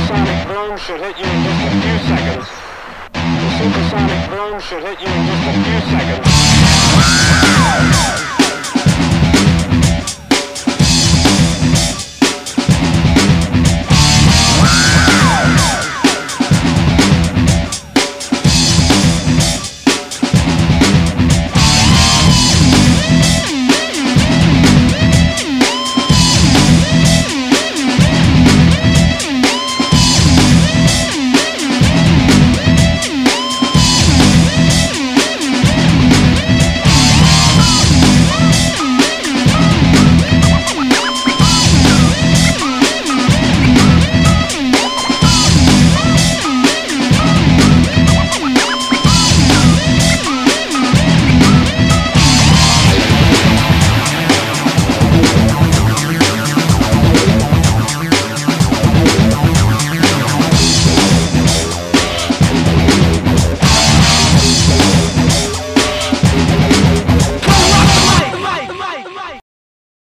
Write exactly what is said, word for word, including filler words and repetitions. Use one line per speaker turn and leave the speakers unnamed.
supersonic boom should hit you in just a few seconds. The supersonic boom should hit you in just a few seconds.